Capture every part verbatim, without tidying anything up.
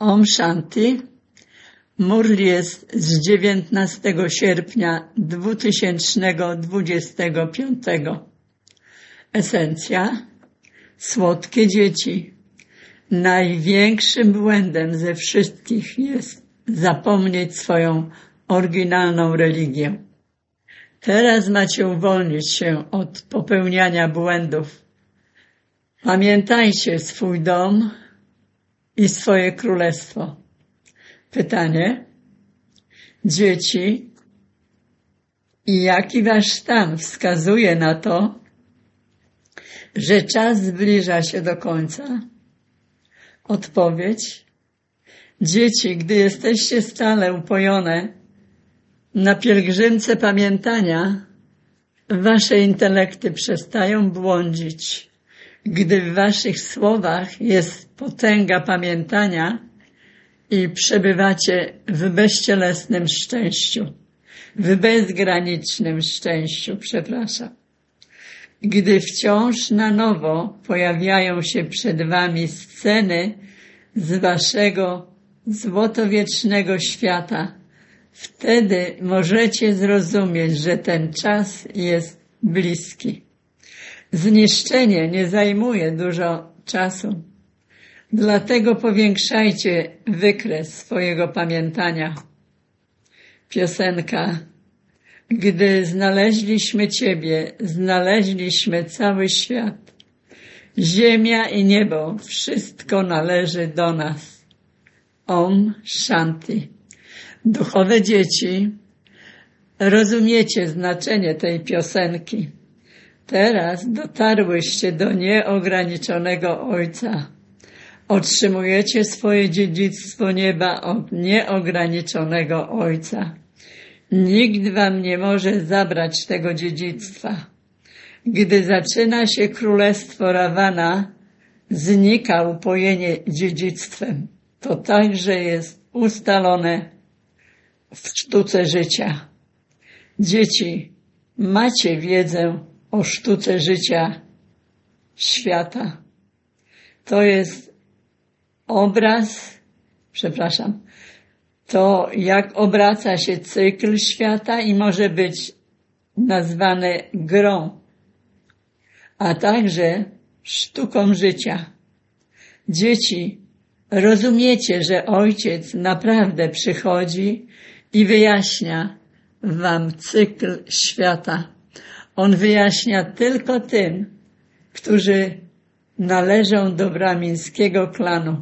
Om Shanti. Murli jest z dziewiętnastego sierpnia dwa tysiące dwudziestego piątego. Esencja. Słodkie dzieci. Największym błędem ze wszystkich jest zapomnieć swoją oryginalną religię. Teraz macie uwolnić się od popełniania błędów. Pamiętajcie swój dom i swoje królestwo. Pytanie. Dzieci, i jaki wasz stan wskazuje na to, że czas zbliża się do końca? Odpowiedź. Dzieci, gdy jesteście stale upojone na pielgrzymce pamiętania, wasze intelekty przestają błądzić. Gdy w waszych słowach jest potęga pamiętania i przebywacie w bezcielesnym szczęściu, w bezgranicznym szczęściu, przepraszam. Gdy wciąż na nowo pojawiają się przed wami sceny z waszego złotowiecznego świata, wtedy możecie zrozumieć, że ten czas jest bliski. Zniszczenie nie zajmuje dużo czasu, dlatego powiększajcie wykres swojego pamiętania. Piosenka. Gdy znaleźliśmy Ciebie, znaleźliśmy cały świat. Ziemia i niebo, wszystko należy do nas. Om Shanti. Duchowe dzieci, rozumiecie znaczenie tej piosenki. Teraz dotarłyście do nieograniczonego Ojca. Otrzymujecie swoje dziedzictwo nieba od nieograniczonego Ojca. Nikt wam nie może zabrać tego dziedzictwa. Gdy zaczyna się królestwo Ravana, znika upojenie dziedzictwem. To także jest ustalone w sztuce życia. Dzieci, macie wiedzę o sztuce życia świata. To jest obraz, przepraszam, to jak obraca się cykl świata i może być nazwane grą, a także sztuką życia. Dzieci, rozumiecie, że Ojciec naprawdę przychodzi i wyjaśnia wam cykl świata. On wyjaśnia tylko tym, którzy należą do brahmińskiego klanu.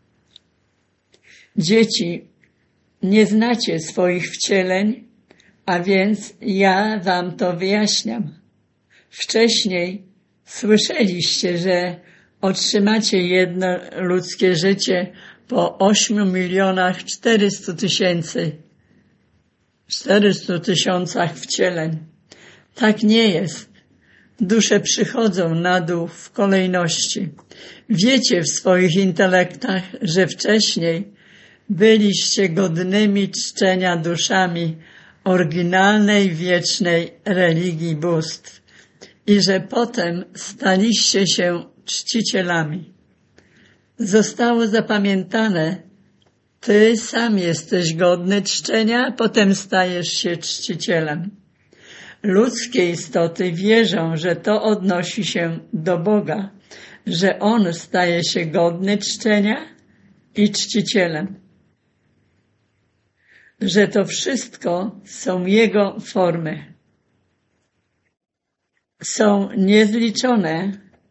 Dzieci, nie znacie swoich wcieleń, a więc ja wam to wyjaśniam. Wcześniej słyszeliście, że otrzymacie jedno ludzkie życie po ośmiu milionach czterystu tysięcy, czterystu tysiącach wcieleń. Tak nie jest. Dusze przychodzą na dół w kolejności. Wiecie w swoich intelektach, że wcześniej byliście godnymi czczenia duszami oryginalnej, wiecznej religii bóstw i że potem staliście się czcicielami. Zostało zapamiętane, ty sam jesteś godny czczenia, potem stajesz się czcicielem. Ludzkie istoty wierzą, że to odnosi się do Boga, że On staje się godny czczenia i czcicielem. Że to wszystko są Jego formy. Są niezliczone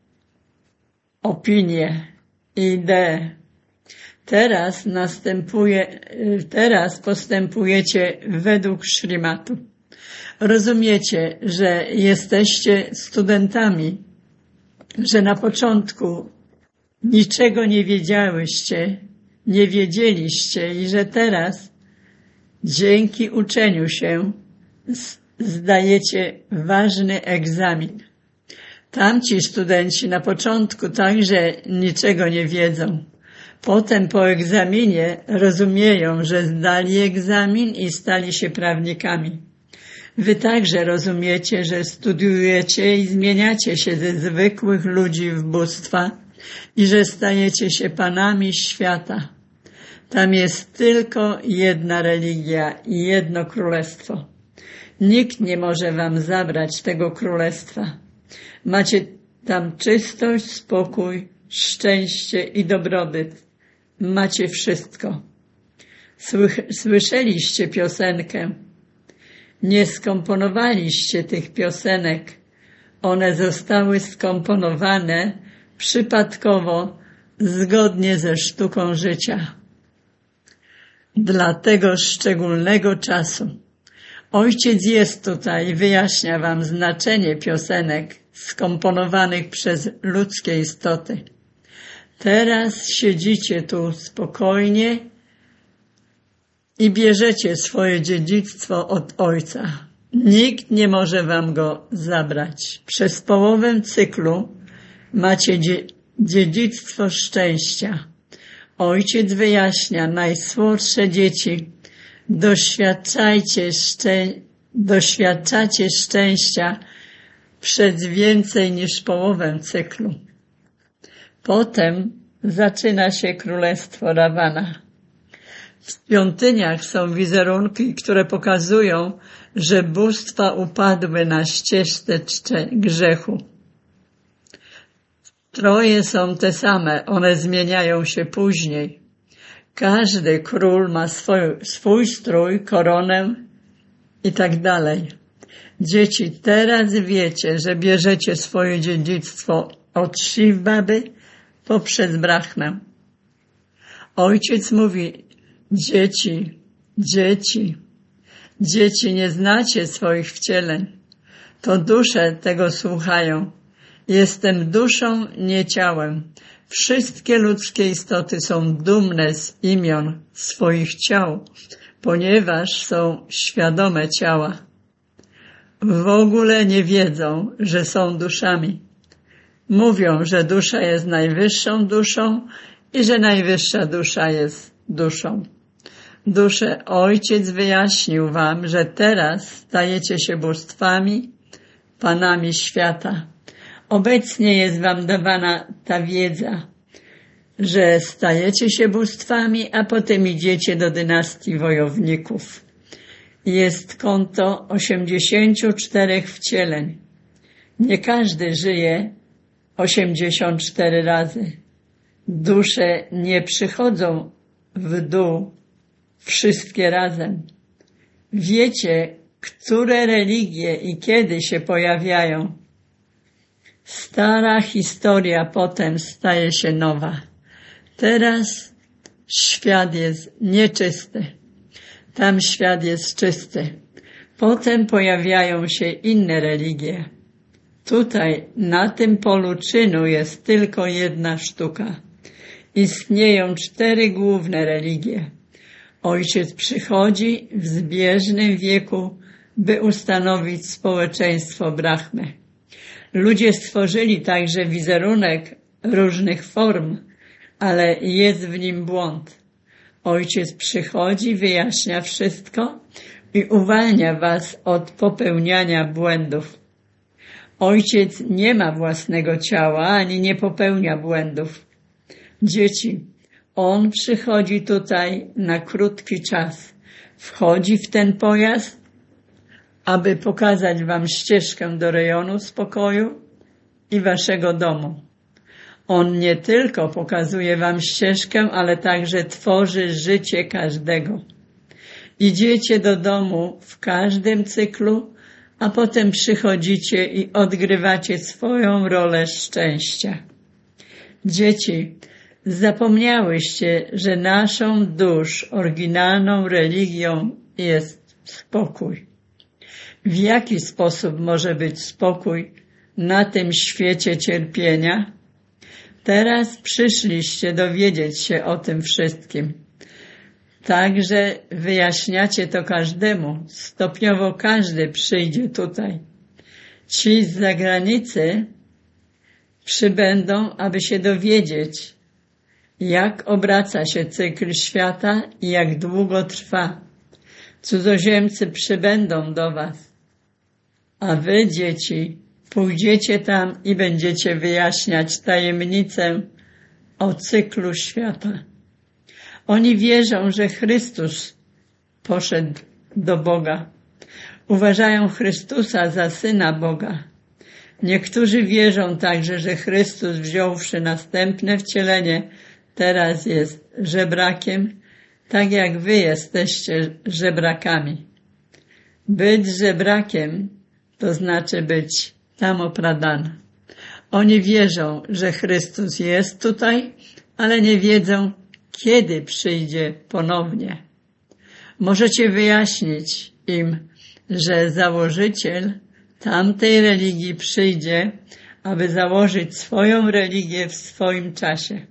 opinie i idee. Teraz następuje, teraz postępujecie według Śrimatu. Rozumiecie, że jesteście studentami, że na początku niczego nie wiedziałyście, nie wiedzieliście i że teraz dzięki uczeniu się zdajecie ważny egzamin. Tamci studenci na początku także niczego nie wiedzą. Potem po egzaminie rozumieją, że zdali egzamin i stali się prawnikami. Wy także rozumiecie, że studiujecie i zmieniacie się ze zwykłych ludzi w bóstwa i że stajecie się panami świata. Tam jest tylko jedna religia i jedno królestwo. Nikt nie może wam zabrać tego królestwa. Macie tam czystość, spokój, szczęście i dobrobyt. Macie wszystko. Słyszeliście piosenkę. Nie skomponowaliście tych piosenek. One zostały skomponowane przypadkowo, zgodnie ze sztuką życia. Dla tego szczególnego czasu. Ojciec jest tutaj i wyjaśnia wam znaczenie piosenek skomponowanych przez ludzkie istoty. Teraz siedzicie tu spokojnie i bierzecie swoje dziedzictwo od Ojca. Nikt nie może wam go zabrać. Przez połowę cyklu macie dzie- dziedzictwo szczęścia. Ojciec wyjaśnia, najsłodsze dzieci, doświadczajcie szczę- doświadczacie szczęścia przez więcej niż połowę cyklu. Potem zaczyna się królestwo Rawana. W świątyniach są wizerunki, które pokazują, że bóstwa upadły na ścieżce grzechu. Troje są te same, one zmieniają się później. Każdy król ma swój, swój strój, koronę i tak dalej. Dzieci, teraz wiecie, że bierzecie swoje dziedzictwo od Shiv-Baby poprzez Brahmę. Ojciec mówi, dzieci, dzieci, dzieci, nie znacie swoich wcieleń. To dusze tego słuchają. Jestem duszą, nie ciałem. Wszystkie ludzkie istoty są dumne z imion swoich ciał, ponieważ są świadome ciała. W ogóle nie wiedzą, że są duszami. Mówią, że dusza jest najwyższą duszą i że najwyższa dusza jest duszą. Dusze, Ojciec wyjaśnił wam, że teraz stajecie się bóstwami, panami świata. Obecnie jest wam dawana ta wiedza, że stajecie się bóstwami, a potem idziecie do dynastii wojowników. Jest konto osiemdziesięciu czterech wcieleń. Nie każdy żyje osiemdziesiąt cztery razy. Dusze nie przychodzą w dół wszystkie razem. Wiecie, które religie i kiedy się pojawiają. Stara historia potem staje się nowa. Teraz świat jest nieczysty. Tam świat jest czysty. Potem pojawiają się inne religie. Tutaj, na tym polu czynu jest tylko jedna sztuka. Istnieją cztery główne religie. Ojciec przychodzi w zbieżnym wieku, by ustanowić społeczeństwo Brahmy. Ludzie stworzyli także wizerunek różnych form, ale jest w nim błąd. Ojciec przychodzi, wyjaśnia wszystko i uwalnia was od popełniania błędów. Ojciec nie ma własnego ciała, ani nie popełnia błędów. Dzieci, On przychodzi tutaj na krótki czas. Wchodzi w ten pojazd, aby pokazać wam ścieżkę do rejonu spokoju i waszego domu. On nie tylko pokazuje wam ścieżkę, ale także tworzy życie każdego. Idziecie do domu w każdym cyklu, a potem przychodzicie i odgrywacie swoją rolę szczęścia. Dzieci, zapomniałyście, że naszą dusz, oryginalną religią jest spokój. W jaki sposób może być spokój na tym świecie cierpienia? Teraz przyszliście dowiedzieć się o tym wszystkim. Także wyjaśniacie to każdemu. Stopniowo każdy przyjdzie tutaj. Ci z zagranicy przybędą, aby się dowiedzieć, jak obraca się cykl świata i jak długo trwa. Cudzoziemcy przybędą do was, a wy, dzieci, pójdziecie tam i będziecie wyjaśniać tajemnicę o cyklu świata. Oni wierzą, że Chrystus poszedł do Boga. Uważają Chrystusa za Syna Boga. Niektórzy wierzą także, że Chrystus, wziąwszy następne wcielenie, teraz jest żebrakiem, tak jak wy jesteście żebrakami. Być żebrakiem to znaczy być tam opradany. Oni wierzą, że Chrystus jest tutaj, ale nie wiedzą, kiedy przyjdzie ponownie. Możecie wyjaśnić im, że założyciel tamtej religii przyjdzie, aby założyć swoją religię w swoim czasie.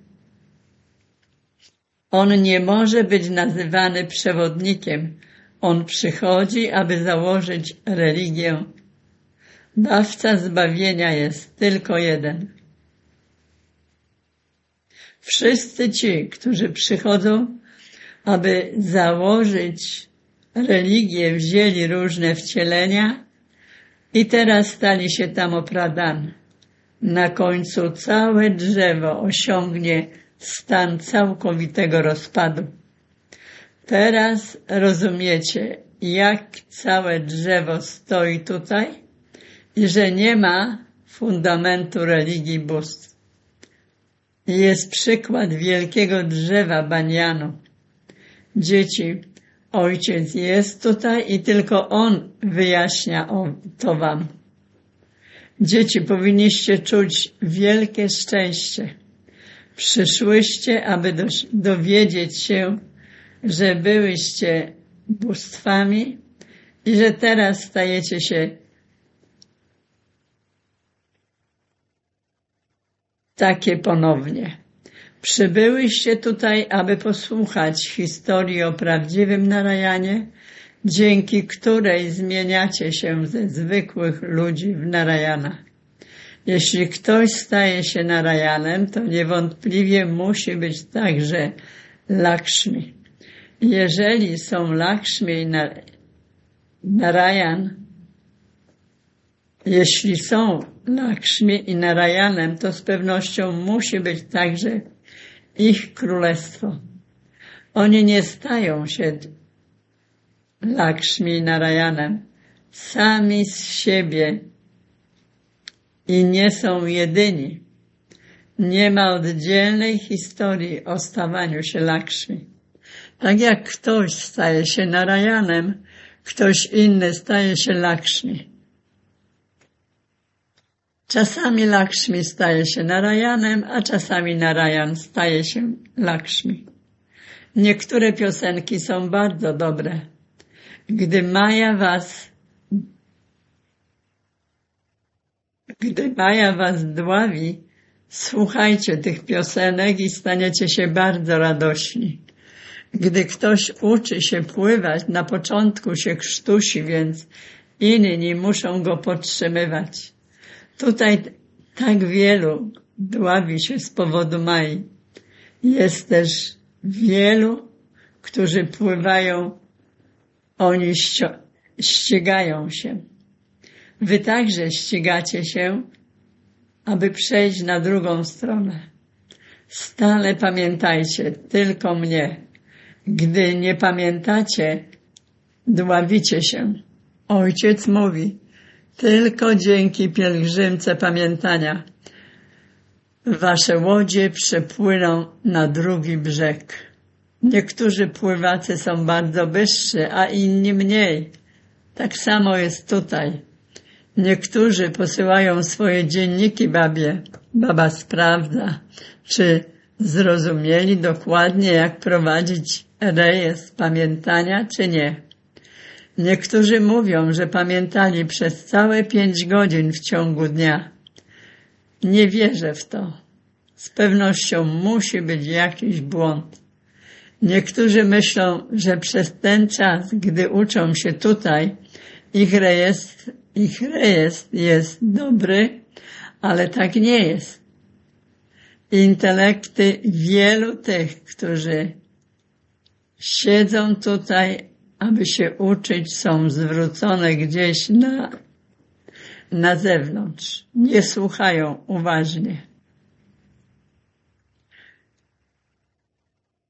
On nie może być nazywany przewodnikiem. On przychodzi, aby założyć religię. Dawca zbawienia jest tylko jeden. Wszyscy ci, którzy przychodzą, aby założyć religię, wzięli różne wcielenia i teraz stali się tam opradani. Na końcu całe drzewo osiągnie stan całkowitego rozpadu. Teraz rozumiecie, jak całe drzewo stoi tutaj i że nie ma fundamentu religii bóstw. Jest przykład wielkiego drzewa banianu. Dzieci, Ojciec jest tutaj i tylko On wyjaśnia to wam. Dzieci, powinniście czuć wielkie szczęście. Przyszłyście, aby dowiedzieć się, że byłyście bóstwami i że teraz stajecie się takie ponownie. Przybyłyście tutaj, aby posłuchać historii o prawdziwym Narayanie, dzięki której zmieniacie się ze zwykłych ludzi w Narayana. Jeśli ktoś staje się Narayanem, to niewątpliwie musi być także Lakshmi. Jeżeli są Lakshmi i Narayan, jeśli są Lakshmi i Narayanem, to z pewnością musi być także ich królestwo. Oni nie stają się Lakshmi i Narayanem sami z siebie i nie są jedyni. Nie ma oddzielnej historii o stawaniu się Lakshmi. Tak jak ktoś staje się Narayanem, ktoś inny staje się Lakshmi. Czasami Lakshmi staje się Narayanem, a czasami Narayan staje się Lakshmi. Niektóre piosenki są bardzo dobre. Gdy Maja was, gdy Maja was dławi, słuchajcie tych piosenek i staniecie się bardzo radośni. Gdy ktoś uczy się pływać, na początku się krztusi, więc inni muszą go podtrzymywać. Tutaj tak wielu dławi się z powodu Mai. Jest też wielu, którzy pływają, oni ścigają się. Wy także ścigacie się, aby przejść na drugą stronę. Stale pamiętajcie tylko mnie. Gdy nie pamiętacie, dławicie się. Ojciec mówi, tylko dzięki pielgrzymce pamiętania wasze łodzie przepłyną na drugi brzeg. Niektórzy pływacy są bardzo wyższy, a inni mniej. Tak samo jest tutaj. Niektórzy posyłają swoje dzienniki babie. Baba sprawdza, czy zrozumieli dokładnie, jak prowadzić rejestr pamiętania, czy nie. Niektórzy mówią, że pamiętali przez całe pięć godzin w ciągu dnia. Nie wierzę w to. Z pewnością musi być jakiś błąd. Niektórzy myślą, że przez ten czas, gdy uczą się tutaj, ich rejestr, ich rejestr jest dobry, ale tak nie jest. Intelekty wielu tych, którzy siedzą tutaj, aby się uczyć, są zwrócone gdzieś na, na zewnątrz. Nie słuchają uważnie.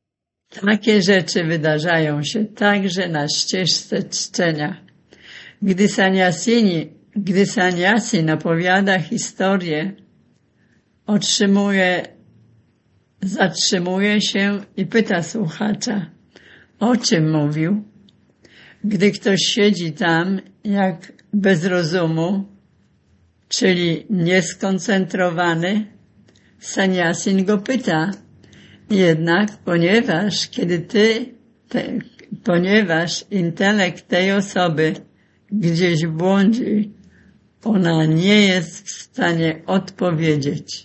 Takie rzeczy wydarzają się także na ścieżce czczenia. Gdy saniasini, gdy saniasin opowiada historię, otrzymuje, zatrzymuje się i pyta słuchacza, o czym mówił. Gdy ktoś siedzi tam jak bez rozumu, czyli nieskoncentrowany, saniasin go pyta. Jednak ponieważ kiedy ty, te, ponieważ intelekt tej osoby gdzieś błądzi, ona nie jest w stanie odpowiedzieć.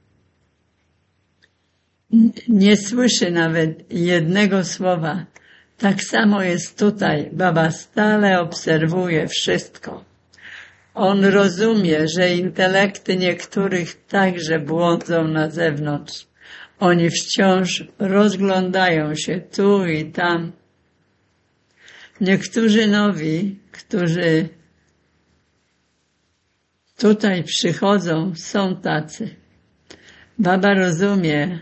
Nie słyszy nawet jednego słowa. Tak samo jest tutaj. Baba stale obserwuje wszystko. On rozumie, że intelekty niektórych także błądzą na zewnątrz. Oni wciąż rozglądają się tu i tam. Niektórzy nowi, którzy tutaj przychodzą, są tacy. Baba rozumie,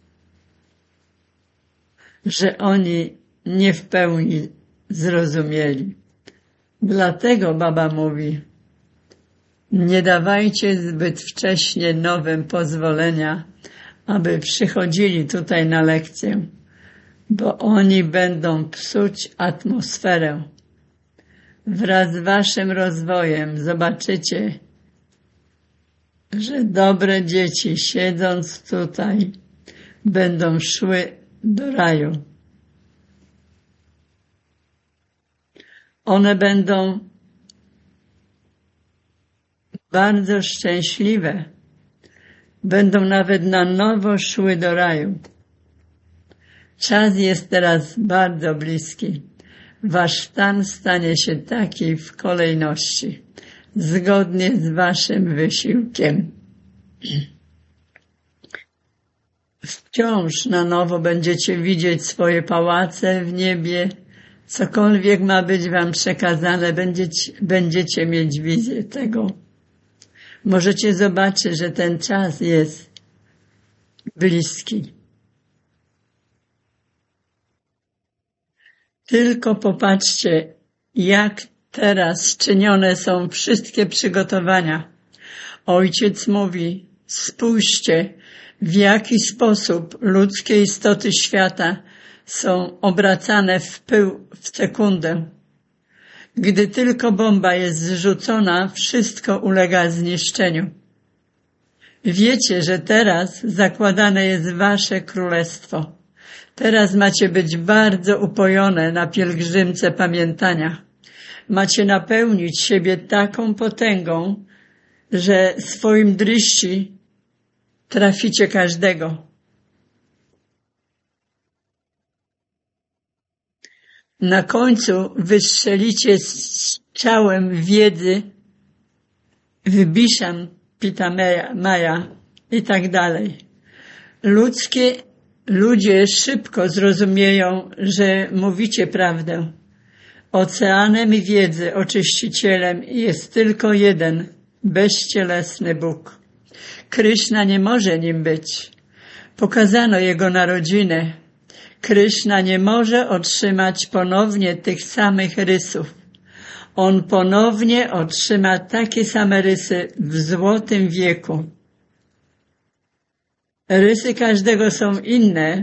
że oni nie w pełni zrozumieli. Dlatego Baba mówi, nie dawajcie zbyt wcześnie nowym pozwolenia, aby przychodzili tutaj na lekcję, bo oni będą psuć atmosferę. Wraz z waszym rozwojem zobaczycie, że dobre dzieci, siedząc tutaj, będą szły do raju. One będą bardzo szczęśliwe. Będą nawet na nowo szły do raju. Czas jest teraz bardzo bliski. Wasz stan stanie się taki w kolejności, zgodnie z waszym wysiłkiem. Wciąż na nowo będziecie widzieć swoje pałace w niebie. Cokolwiek ma być wam przekazane, będziecie, będziecie mieć wizję tego. Możecie zobaczyć, że ten czas jest bliski. Tylko popatrzcie, jak teraz czynione są wszystkie przygotowania. Ojciec mówi, spójrzcie, w jaki sposób ludzkie istoty świata są obracane w pył w sekundę. Gdy tylko bomba jest zrzucona, wszystko ulega zniszczeniu. Wiecie, że teraz zakładane jest wasze królestwo. Teraz macie być bardzo upojone na pielgrzymce pamiętania. Macie napełnić siebie taką potęgą, że swoim dryści traficie każdego. Na końcu wystrzelicie z ciałem wiedzy w Biszam, Pitamaja, Maja i tak dalej. Ludzkie, ludzie szybko zrozumieją, że mówicie prawdę. Oceanem wiedzy, oczyścicielem jest tylko jeden, bezcielesny Bóg. Kryszna nie może nim być. Pokazano jego narodzinę. Kryszna nie może otrzymać ponownie tych samych rysów. On ponownie otrzyma takie same rysy w złotym wieku. Rysy każdego są inne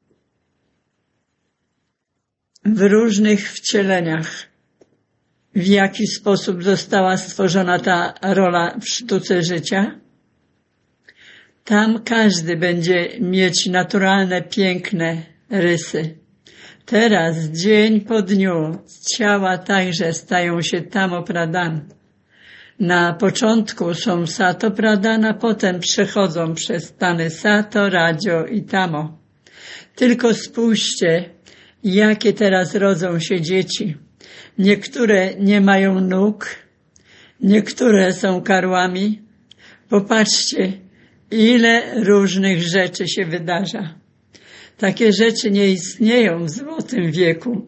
w różnych wcieleniach. W jaki sposób została stworzona ta rola w sztuce życia? Tam każdy będzie mieć naturalne, piękne rysy. Teraz, dzień po dniu, ciała także stają się tamopradana. Na początku są satopradana, potem przechodzą przez stany sato, radzio i tamo. Tylko spójrzcie, jakie teraz rodzą się dzieci. Niektóre nie mają nóg, niektóre są karłami. Popatrzcie, ile różnych rzeczy się wydarza. Takie rzeczy nie istnieją w złotym wieku.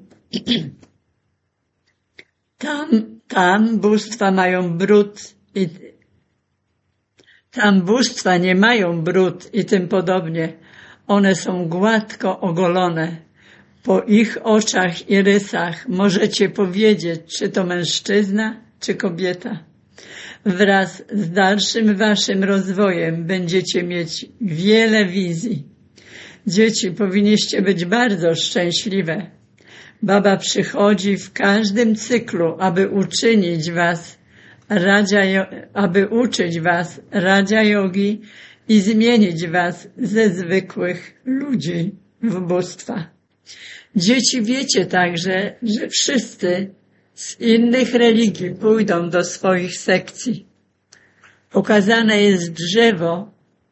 Tam, tam bóstwa mają brud i tam bóstwa nie mają brud i tym podobnie. One są gładko ogolone. Po ich oczach i rysach możecie powiedzieć, czy to mężczyzna, czy kobieta. Wraz z dalszym waszym rozwojem będziecie mieć wiele wizji. Dzieci, powinniście być bardzo szczęśliwe. Baba przychodzi w każdym cyklu, aby uczynić was Raja, aby uczyć was Raja Jogi i zmienić was ze zwykłych ludzi w bóstwa. Dzieci, wiecie także, że wszyscy z innych religii pójdą do swoich sekcji. Pokazane jest drzewo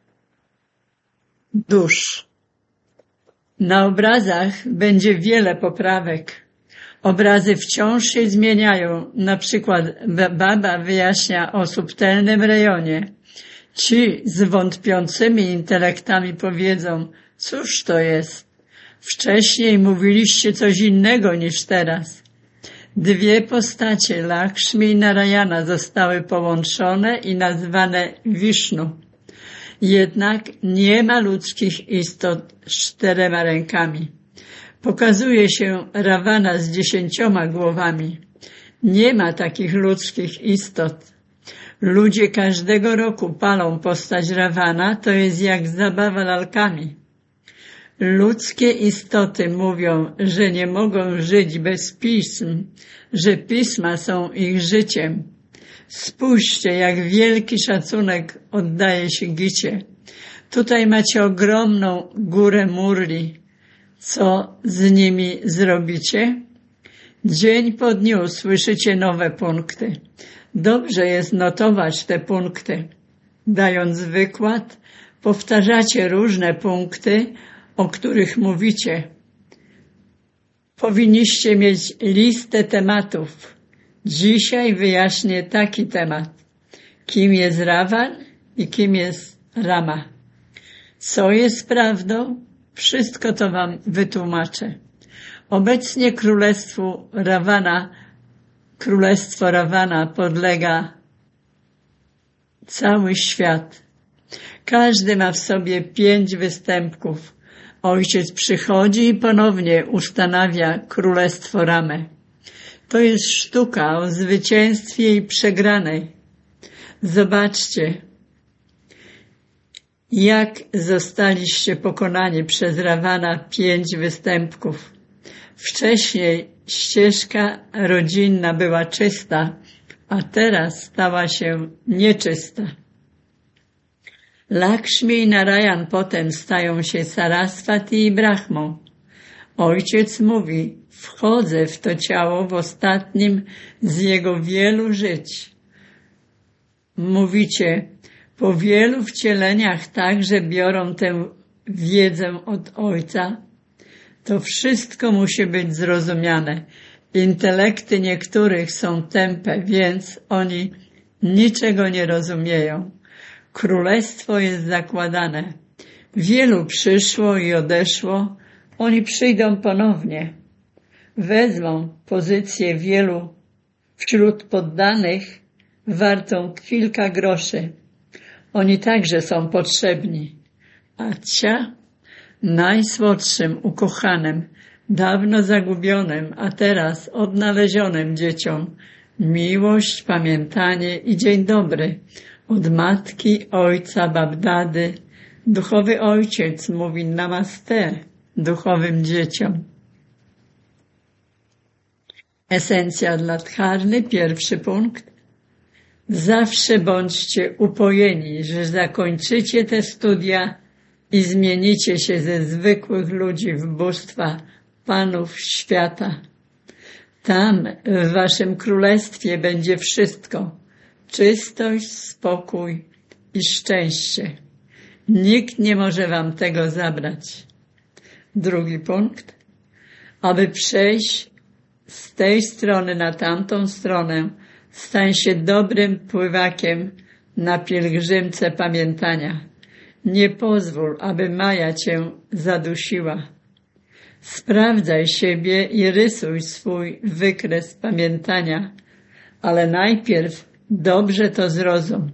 dusz. Na obrazach będzie wiele poprawek. Obrazy wciąż się zmieniają. Na przykład baba wyjaśnia o subtelnym rejonie. Ci z wątpiącymi intelektami powiedzą, cóż to jest? Wcześniej mówiliście coś innego niż teraz. Dwie postacie, Lakshmi i Narayana, zostały połączone i nazwane Wisznu. Jednak nie ma ludzkich istot z czterema rękami. Pokazuje się Ravana z dziesięcioma głowami. Nie ma takich ludzkich istot. Ludzie każdego roku palą postać Ravana, to jest jak zabawa lalkami. Ludzkie istoty mówią, że nie mogą żyć bez pism, że pisma są ich życiem. Spójrzcie, jak wielki szacunek oddaje się Gicie. Tutaj macie ogromną górę Murli. Co z nimi zrobicie? Dzień po dniu słyszycie nowe punkty. Dobrze jest notować te punkty. Dając wykład, powtarzacie różne punkty, o których mówicie. Powinniście mieć listę tematów. Dzisiaj wyjaśnię taki temat. Kim jest Ravan i kim jest Rama? Co jest prawdą? Wszystko to wam wytłumaczę. Obecnie królestwu Ravana, królestwo Ravana podlega cały świat. Każdy ma w sobie pięć występków. Ojciec przychodzi i ponownie ustanawia królestwo Ramę. To jest sztuka o zwycięstwie i przegranej. Zobaczcie, jak zostaliście pokonani przez Ravana pięć występków. Wcześniej ścieżka rodzinna była czysta, a teraz stała się nieczysta. Lakshmi i Narayan potem stają się Saraswati i Brahmą. Ojciec mówi, wchodzę w to ciało w ostatnim z jego wielu żyć. Mówicie, po wielu wcieleniach także biorą tę wiedzę od Ojca. To wszystko musi być zrozumiane. Intelekty niektórych są tępe, więc oni niczego nie rozumieją. Królestwo jest zakładane. Wielu przyszło i odeszło, oni przyjdą ponownie. Wezmą pozycję wielu wśród poddanych wartą kilka groszy. Oni także są potrzebni. A cia, najsłodszym, ukochanym, dawno zagubionym, a teraz odnalezionym dzieciom, miłość, pamiętanie i dzień dobry od matki, ojca, babdady. Duchowy ojciec mówi namaste duchowym dzieciom. Esencja dla Dharmy, pierwszy punkt. Zawsze bądźcie upojeni, że zakończycie te studia i zmienicie się ze zwykłych ludzi w bóstwa panów świata. Tam, w waszym królestwie, będzie wszystko. Czystość, spokój i szczęście. Nikt nie może wam tego zabrać. Drugi punkt. Aby przejść z tej strony na tamtą stronę, stań się dobrym pływakiem na pielgrzymce pamiętania. Nie pozwól, aby Maja cię zadusiła. Sprawdzaj siebie i rysuj swój wykres pamiętania, ale najpierw dobrze to zrozum.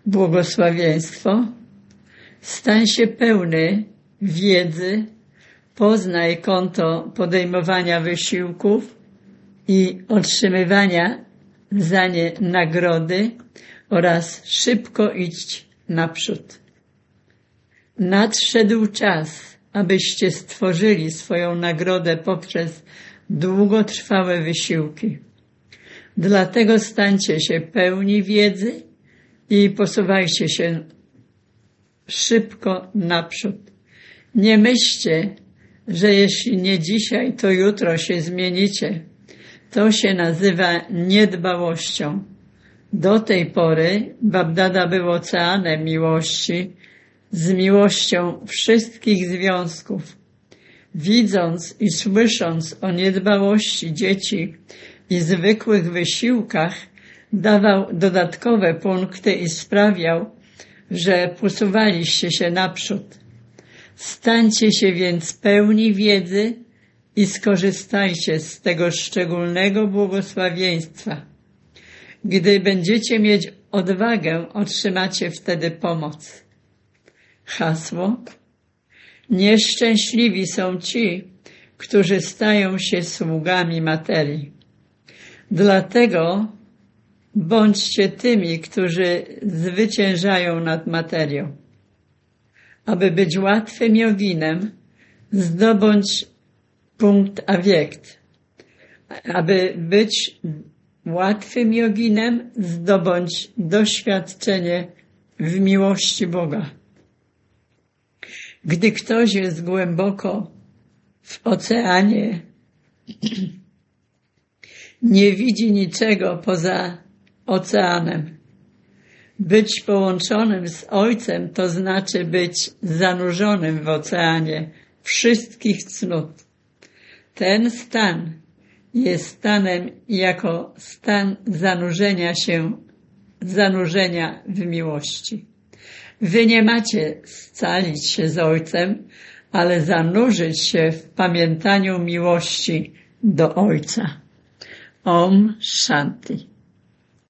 Błogosławieństwo. Stań się pełny wiedzy, Poznaj konto podejmowania wysiłków i otrzymywania za nie nagrody oraz szybko idź naprzód. Nadszedł czas, abyście stworzyli swoją nagrodę poprzez długotrwałe wysiłki. Dlatego stańcie się pełni wiedzy i posuwajcie się szybko naprzód. Nie myślcie, że jeśli nie dzisiaj, to jutro się zmienicie. To się nazywa niedbałością. Do tej pory Babdada był oceanem miłości, z miłością wszystkich związków. Widząc i słysząc o niedbałości dzieci i zwykłych wysiłkach, dawał dodatkowe punkty i sprawiał, że posuwaliście się naprzód. Stańcie się więc pełni wiedzy i skorzystajcie z tego szczególnego błogosławieństwa. Gdy będziecie mieć odwagę, otrzymacie wtedy pomoc. Hasło: nieszczęśliwi są ci, którzy stają się sługami materii. Dlatego bądźcie tymi, którzy zwyciężają nad materią. Aby być łatwym joginem, zdobądź punkt awiekt. Aby być łatwym joginem, zdobądź doświadczenie w miłości Boga. Gdy ktoś jest głęboko w oceanie, nie widzi niczego poza oceanem. Być połączonym z Ojcem to znaczy być zanurzonym w oceanie wszystkich cnót. Ten stan jest stanem jako stan zanurzenia się, zanurzenia w miłości. Wy nie macie scalić się z Ojcem, ale zanurzyć się w pamiętaniu miłości do Ojca. Om Shanti.